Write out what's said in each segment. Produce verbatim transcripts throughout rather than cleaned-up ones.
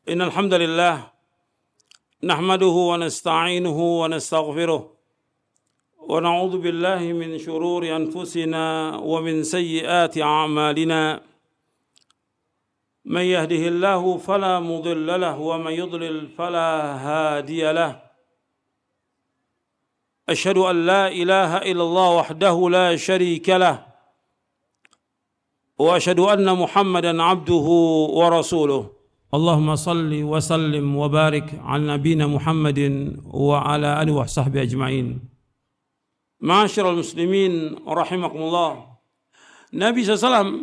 إن الحمد لله نحمده ونستعينه ونستغفره ونعوذ بالله من شرور أنفسنا ومن سيئات أعمالنا من يهده الله فلا مضل له ومن يضلل فلا هادي له أشهد أن لا إله إلا الله وحده لا شريك له وأشهد أن محمدا عبده ورسوله اللهم صل وسلم وبارك على نبينا محمد وعلى آله وصحبه أجمعين. Ma'asyiral muslimin rahimakumullah. Nabi shallallahu alaihi wasallam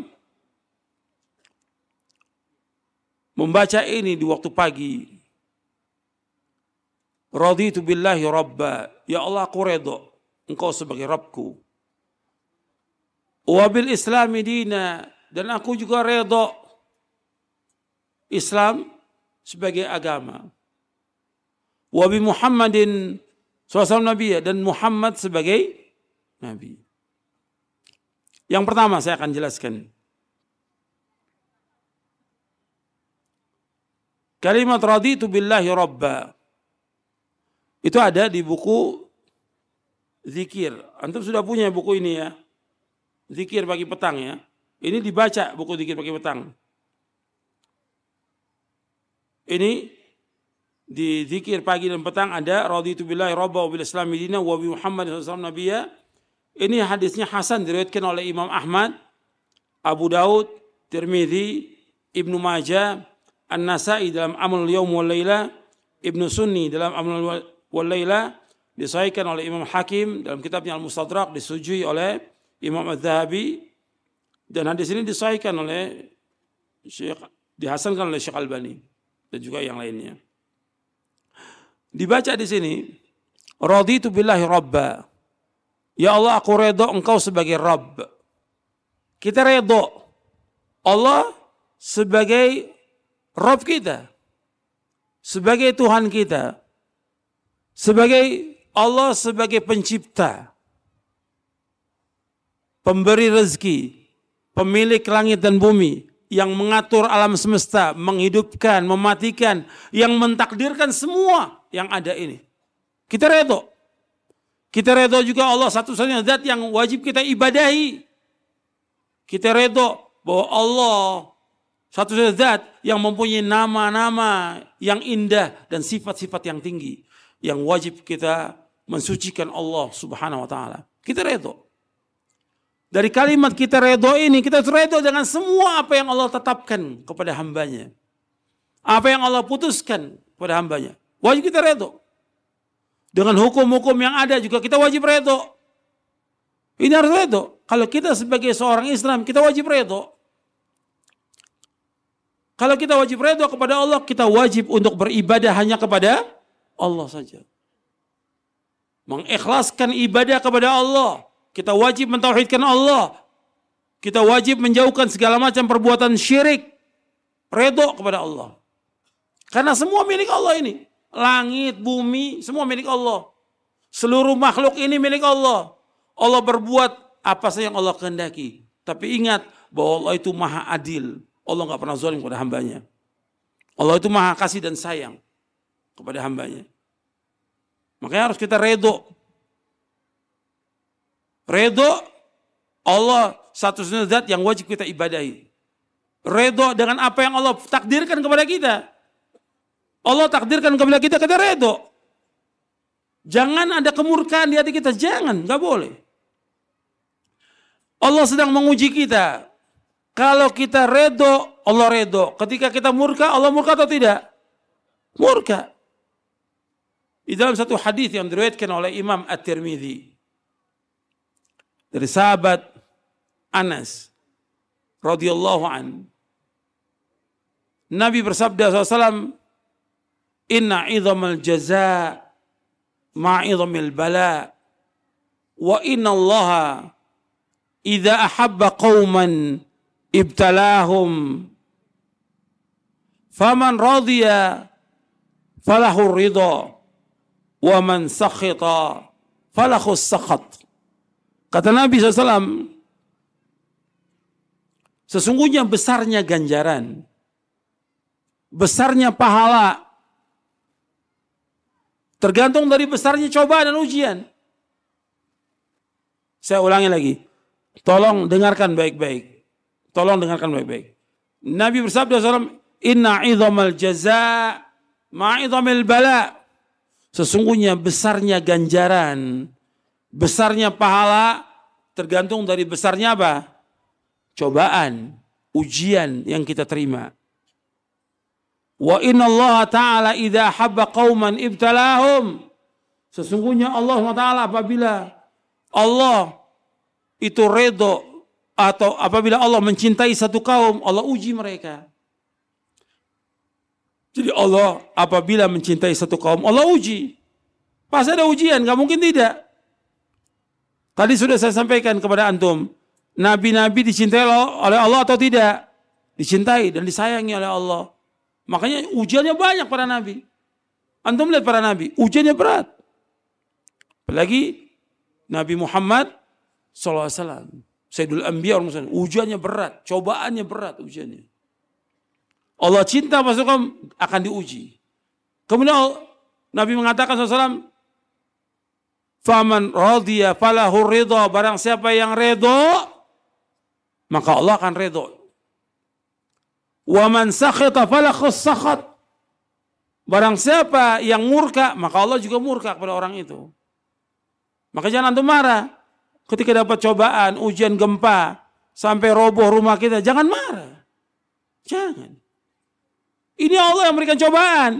membaca ini di waktu pagi. Raditu billahi rabba, ya Allah aku redha engkau sebagai Rabbku. Wa bil islami dina, dan aku juga redha Islam sebagai agama. Wa bi Muhammadin sallallahu alaihi wasallam nabiyya, dan Muhammad sebagai nabi. Yang pertama saya akan jelaskan. Kalimat raditu billahi rabba itu ada di buku zikir. Antum sudah punya buku ini ya. Zikir pagi petang ya. Ini dibaca buku zikir pagi petang. Ini di zikir pagi dan petang ada raditu billahi rabba wa bil islami dina wa bi Muhammad sallallahu alaihi wasallam nabiyya. Ini hadisnya hasan, diriwayatkan oleh Imam Ahmad, Abu Daud, Tirmidzi, Ibnu Majah, An-Nasa'i dalam Amalul Yaum wal Laila, Ibnu Sunni dalam Amalul wal Laila, disahihkan oleh Imam Hakim dalam kitabnya Al-Mustadrak, disetujui oleh Imam Az-Zahabi, dan hadis ini disahihkan oleh Syekh, dihasankan oleh Syekh Albani dan juga yang lainnya. Dibaca di sini, raditu billahi rabba, ya Allah aku redha engkau sebagai Rabb. Kita redha Allah sebagai Rabb kita, sebagai Tuhan kita, sebagai Allah sebagai pencipta, pemberi rezeki, pemilik langit dan bumi, yang mengatur alam semesta, menghidupkan, mematikan, yang mentakdirkan semua yang ada ini. Kita redha. Kita redha juga Allah satu-satunya zat yang wajib kita ibadahi. Kita redha bahwa Allah satu-satunya zat yang mempunyai nama-nama yang indah dan sifat-sifat yang tinggi, yang wajib kita mensucikan Allah subhanahu wa ta'ala. Kita redha. Dari kalimat kita redha ini, kita redha dengan semua apa yang Allah tetapkan kepada hambanya. Apa yang Allah putuskan kepada hambanya. Wajib kita redha. Dengan hukum-hukum yang ada juga kita wajib redha. Ini harus redha. Kalau kita sebagai seorang Islam, kita wajib redha. Kalau kita wajib redha kepada Allah, kita wajib untuk beribadah hanya kepada Allah saja. Mengikhlaskan ibadah kepada Allah. Kita wajib mentauhidkan Allah. Kita wajib menjauhkan segala macam perbuatan syirik. Redha kepada Allah. Karena semua milik Allah ini. Langit, bumi, semua milik Allah. Seluruh makhluk ini milik Allah. Allah berbuat apa saja yang Allah kehendaki. Tapi ingat bahwa Allah itu maha adil. Allah gak pernah zalim kepada hambanya. Allah itu maha kasih dan sayang kepada hambanya. Makanya harus kita redha. Redha Allah satu-satunya zat yang wajib kita ibadahi. Redha dengan apa yang Allah takdirkan kepada kita. Allah takdirkan kepada kita, kita redha. Jangan ada kemurkaan di hati kita, jangan, gak boleh. Allah sedang menguji kita. Kalau kita redha, Allah redha. Ketika kita murka, Allah murka atau tidak? Murka. Di dalam satu hadis yang diriwayatkan oleh Imam At-Tirmidzi dari sahabat Anas radhiyallahu an, Nabi bersabda sallallahu alaihi wasallam, inna idhamal jazaa ma'idhamil bala wa inna allaha idha ahabba qawman ibtalahum faman radhiya falahu ridha wa man sakhita falahu sakhat. Kata Nabi shallallahu alaihi wasallam, sesungguhnya besarnya ganjaran besarnya pahala. Tergantung dari besarnya cobaan dan ujian. Saya ulangi lagi. Tolong dengarkan baik-baik. Tolong dengarkan baik-baik. Nabi bersabda sallallahu alaihi wasallam, "Inna 'idhamal jazaa ma'idhamil bala." Sesungguhnya besarnya ganjaran, besarnya pahala tergantung dari besarnya apa? Cobaan, ujian yang kita terima. Wa inna Allah Ta'ala idha habba qawman ibtalahum. Sesungguhnya Allah Ta'ala apabila Allah itu redho atau apabila Allah mencintai satu kaum, Allah uji mereka. Jadi Allah apabila mencintai satu kaum, Allah uji. Pasti ada ujian, gak mungkin tidak. Tadi sudah saya sampaikan kepada antum, nabi-nabi dicintai oleh Allah atau tidak? Dicintai dan disayangi oleh Allah. Makanya ujiannya banyak para nabi. Antum lihat para nabi, ujiannya berat. Apalagi Nabi Muhammad shallallahu alaihi wasallam, Sayyidul Anbiya, ujiannya berat, cobaannya berat ujiannya. Allah cinta masukkan akan diuji. Kemudian Nabi mengatakan shallallahu alaihi wasallam, "Faman radiya falahu ridha." Barang siapa yang redha, maka Allah akan redha. Wa man sakhita falahu sakhat. Barang siapa yang murka, maka Allah juga murka kepada orang itu. Maka jangan antum marah ketika dapat cobaan, ujian gempa, sampai roboh rumah kita. Jangan marah. Jangan. Ini Allah yang memberikan cobaan.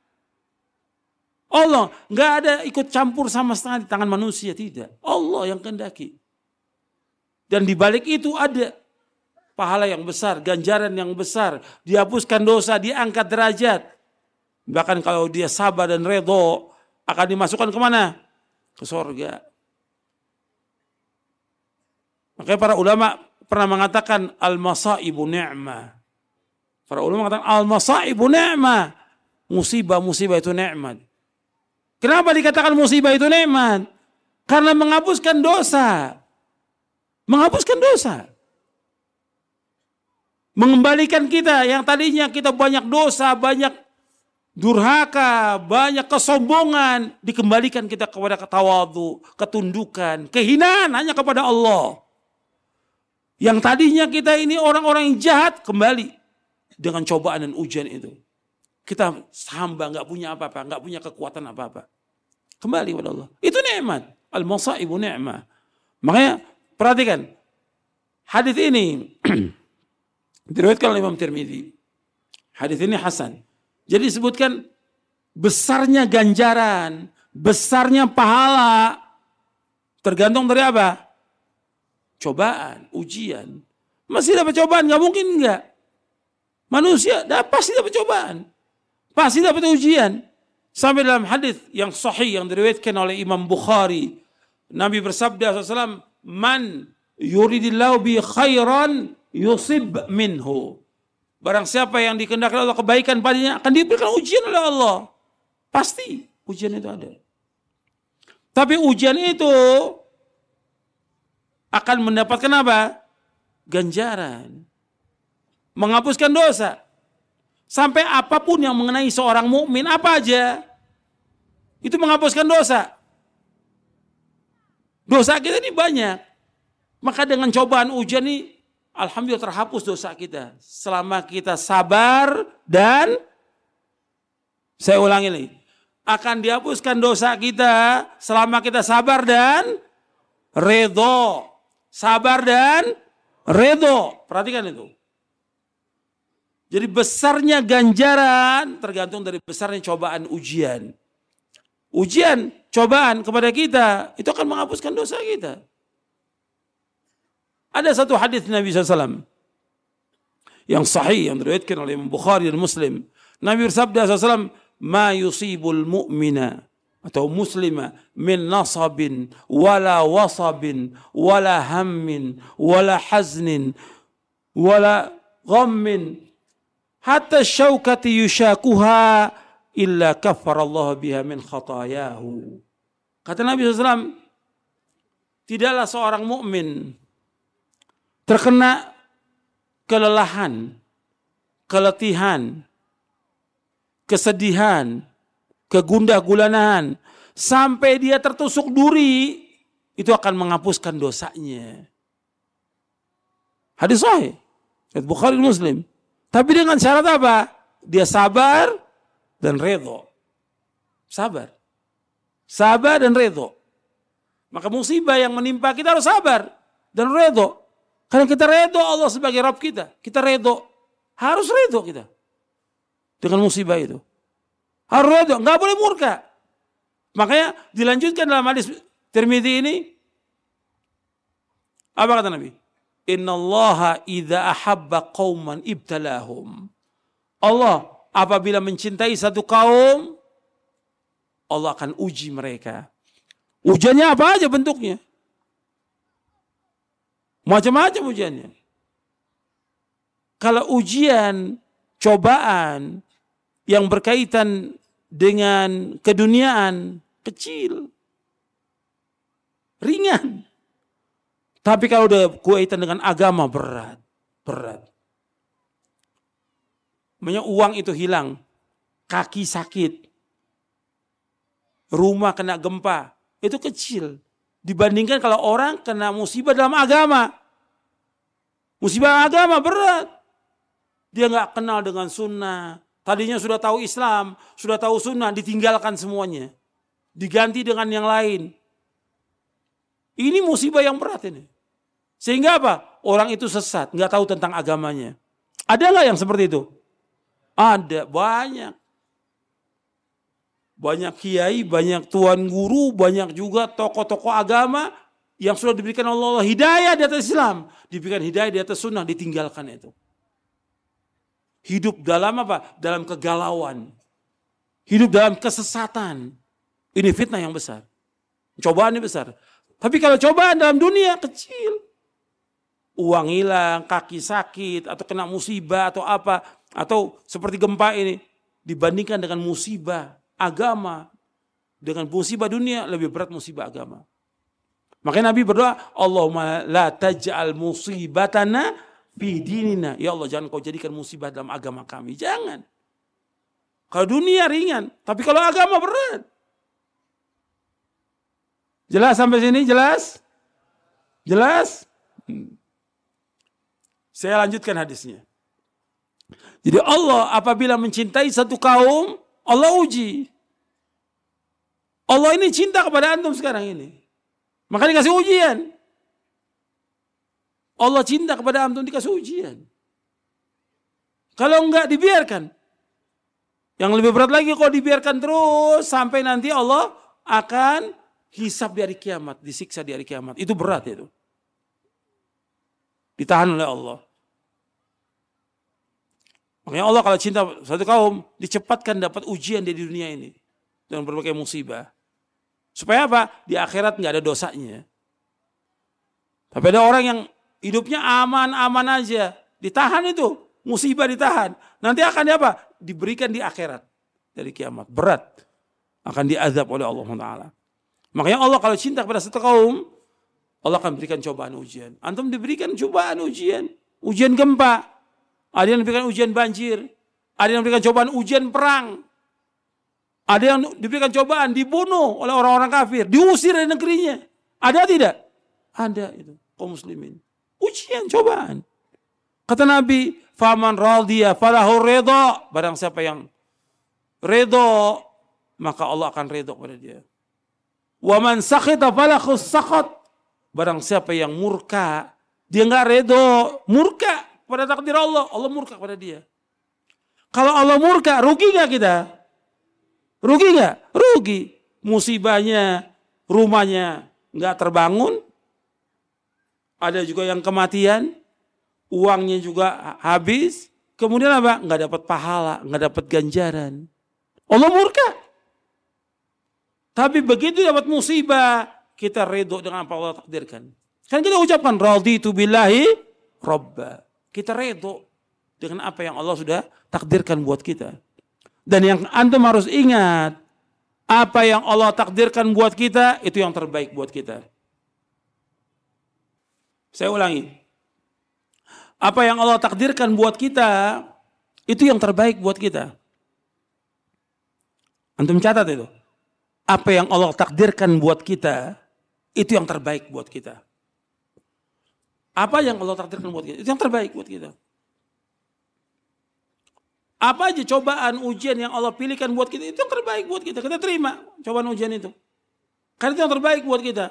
Allah nggak ada ikut campur sama sekali di tangan manusia, tidak. Allah yang kehendaki. Dan di balik itu ada pahala yang besar, ganjaran yang besar, dihapuskan dosa, diangkat derajat. Bahkan kalau dia sabar dan redho, akan dimasukkan kemana? Ke surga. Makanya para ulama pernah mengatakan al-masaibu ni'mah. Para ulama mengatakan al-masaibu ni'mah. Musibah-musibah itu nikmat. Kenapa dikatakan musibah itu nikmat? Karena menghapuskan dosa. Menghapuskan dosa. Mengembalikan kita yang tadinya kita banyak dosa, banyak durhaka, banyak kesombongan, dikembalikan kita kepada tawadhu, ketundukan, kehinaan hanya kepada Allah. Yang tadinya kita ini orang-orang yang jahat, kembali dengan cobaan dan ujian itu. Kita hamba, nggak punya apa-apa, nggak punya kekuatan apa-apa. Kembali kepada Allah. Itu nikmat. Al-masaibu ni'mah. Makanya perhatikan hadis ini diriwayatkan oleh Imam Tirmidzi. Hadis ini hasan. Jadi disebutkan besarnya ganjaran, besarnya pahala tergantung dari apa? Cobaan, ujian. Masih dapat cobaan, nggak mungkin enggak. Manusia pasti dapat cobaan, pasti dapat ujian. Sampai dalam hadis yang sahih yang diriwayatkan oleh Imam Bukhari, Nabi bersabda shallallahu alaihi wasallam, "Man yuridillahu bi khairan yusib minhu." Barang siapa yang dikehendaki Allah kebaikan padanya akan diberikan ujian oleh Allah. Pasti ujian itu ada. Tapi ujian itu akan mendapatkan apa? Ganjaran. Menghapuskan dosa. Sampai apapun yang mengenai seorang mukmin, apa aja, itu menghapuskan dosa. Dosa kita ini banyak. Maka dengan cobaan ujian ini, alhamdulillah terhapus dosa kita. Selama kita sabar dan, saya ulangi lagi, akan dihapuskan dosa kita selama kita sabar dan redho. Sabar dan redho. Perhatikan itu. Jadi besarnya ganjaran tergantung dari besarnya cobaan ujian. Ujian, cobaan kepada kita, itu akan menghapuskan dosa kita. Ada satu hadis Nabi shallallahu alaihi wasallam yang sahih, yang diriwayatkan oleh Imam Bukhari dan Muslim. Nabi bersabda shallallahu alaihi wasallam, "Ma yusibul mu'mina atau muslima min nasabin, wala wasabin, wala hammin, wala haznin, wala ghammin, hatta syaukati yushakuha illa kafarallahu biha min khatayahu." Kata Nabi shallallahu alaihi wasallam, tidaklah seorang mukmin terkena kelelahan, keletihan, kesedihan, kegundah gulanaan, sampai dia tertusuk duri, itu akan menghapuskan dosanya. Hadis sahih, Bukhari Muslim. Tapi dengan syarat apa? Dia sabar dan redho. Sabar. Sabar dan redho. Maka musibah yang menimpa kita harus sabar dan redho. Karena kita redho Allah sebagai Rabb kita. Kita redho. Harus redho kita. Dengan musibah itu. Harus redho. Nggak boleh murka. Makanya dilanjutkan dalam hadis Tirmidzi ini. Apa kata Nabi? Innallaha idza ahabba qauman ibtalahum. Allah apabila mencintai satu kaum, Allah akan uji mereka. Ujiannya apa aja bentuknya? Macam-macam ujiannya. Kalau ujian, cobaan yang berkaitan dengan keduniaan, kecil, ringan. Tapi kalau udah kaitan dengan agama, berat. Berat. Makanya uang itu hilang. Kaki sakit. Rumah kena gempa. Itu kecil. Dibandingkan kalau orang kena musibah dalam agama. Musibah agama berat. Dia gak kenal dengan sunnah. Tadinya sudah tahu Islam. Sudah tahu sunnah. Ditinggalkan semuanya. Diganti dengan yang lain. Ini musibah yang berat ini. Sehingga apa? Orang itu sesat, nggak tahu tentang agamanya. Ada nggak yang seperti itu? Ada, banyak. Banyak kiai, banyak tuan guru, banyak juga tokoh-tokoh agama yang sudah diberikan Allah hidayah di atas Islam. Diberikan hidayah di atas sunnah, ditinggalkan itu. Hidup dalam apa? Dalam kegalauan. Hidup dalam kesesatan. Ini fitnah yang besar. Cobaan yang besar. Tapi kalau cobaan dalam dunia kecil. Uang hilang, kaki sakit, atau kena musibah, atau apa. Atau seperti gempa ini. Dibandingkan dengan musibah agama. Dengan musibah dunia, lebih berat musibah agama. Makanya Nabi berdoa, Allahumma la taj'al musibatana fi dinina. Ya Allah, jangan kau jadikan musibah dalam agama kami. Jangan. Kalau dunia ringan, tapi kalau agama berat. Jelas sampai sini? Jelas? Jelas? Hmm. Saya lanjutkan hadisnya. Jadi Allah apabila mencintai satu kaum, Allah uji. Allah ini cinta kepada antum sekarang ini. Maka dikasih ujian. Allah cinta kepada antum, dikasih ujian. Kalau enggak dibiarkan. Yang lebih berat lagi kalau dibiarkan terus sampai nanti Allah akan hisab di hari kiamat, disiksa di hari kiamat. Itu berat itu. Ditahan oleh Allah. Makanya Allah kalau cinta satu kaum, dicepatkan dapat ujian di dunia ini. Dengan berbagai musibah. Supaya apa? Di akhirat nggak ada dosanya. Tapi ada orang yang hidupnya aman-aman aja. Ditahan itu. Musibah ditahan. Nanti akan di apa? Diberikan di akhirat. Dari kiamat. Berat. Akan diazab oleh Allah Taala. Makanya Allah kalau cinta kepada satu kaum, Allah akan berikan cobaan ujian. Antum diberikan cobaan ujian. Ujian gempa. Ada yang diberikan ujian banjir. Ada yang diberikan cobaan ujian perang. Ada yang diberikan cobaan dibunuh oleh orang-orang kafir. Diusir dari negerinya. Ada tidak? Ada itu. Kaum muslimin. Ujian, cobaan. Kata Nabi, faman radhiya falahu ridha. Barang siapa yang ridha, maka Allah akan ridha kepada dia. Wa man sakhita falahu sakhat. Barang siapa yang murka, dia enggak ridha, murka pada takdir Allah, Allah murka kepada dia. Kalau Allah murka, rugi enggak kita? Rugi enggak? Rugi. Musibahnya, rumahnya enggak terbangun. Ada juga yang kematian, uangnya juga habis. Kemudian apa? Enggak dapat pahala, enggak dapat ganjaran. Allah murka. Tapi begitu dapat musibah, kita redho dengan apa Allah takdirkan. Kan kita ucapkan raditu billahi robba. Kita redho dengan apa yang Allah sudah takdirkan buat kita. Dan yang antum harus ingat, apa yang Allah takdirkan buat kita, itu yang terbaik buat kita. Saya ulangi. Apa yang Allah takdirkan buat kita, itu yang terbaik buat kita. Antum catat itu. Apa yang Allah takdirkan buat kita, itu yang terbaik buat kita. Apa yang Allah takdirkan buat kita, itu yang terbaik buat kita. Apa aja cobaan, ujian yang Allah pilihkan buat kita, itu yang terbaik buat kita. Kita terima cobaan ujian itu. Karena itu yang terbaik buat kita.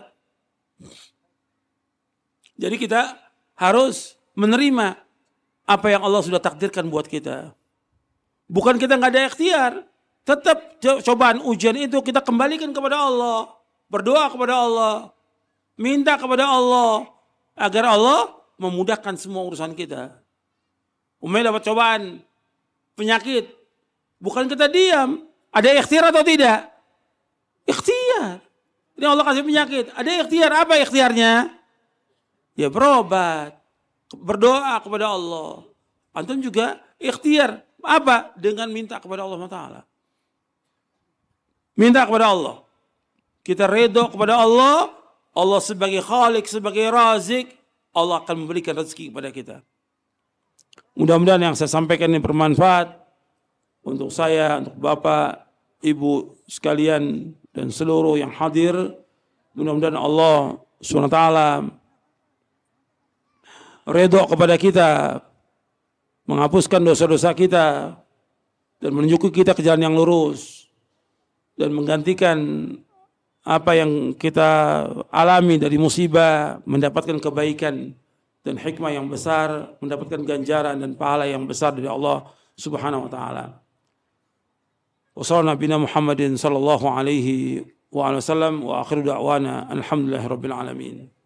Jadi kita harus menerima apa yang Allah sudah takdirkan buat kita. Bukan kita nggak ada ikhtiar. Tetap cobaan ujian itu kita kembalikan kepada Allah. Berdoa kepada Allah. Minta kepada Allah. Agar Allah memudahkan semua urusan kita. Umay dapat cobaan penyakit. Bukan kita diam. Ada ikhtiar atau tidak? Ikhtiar. Ini Allah kasih penyakit. Ada ikhtiar. Apa ikhtiarnya? Ya berobat. Berdoa kepada Allah. Antum juga ikhtiar. Apa? Dengan minta kepada Allah Taala. Minta kepada Allah. Kita redha kepada Allah. Allah sebagai Khalik, sebagai Razik. Allah akan memberikan rezeki kepada kita. Mudah-mudahan yang saya sampaikan ini bermanfaat untuk saya, untuk Bapak, Ibu sekalian dan seluruh yang hadir. Mudah-mudahan Allah subhanahu wa taala redha kepada kita, menghapuskan dosa-dosa kita dan menunjukkan kita ke jalan yang lurus dan menggantikan apa yang kita alami dari musibah, mendapatkan kebaikan dan hikmah yang besar, mendapatkan ganjaran dan pahala yang besar dari Allah Subhanahu wa taala. Wa sallallahu nabiyana Muhammadin sallallahu alaihi wa sallam wa akhiru da'wana alhamdulillahirabbil alamin.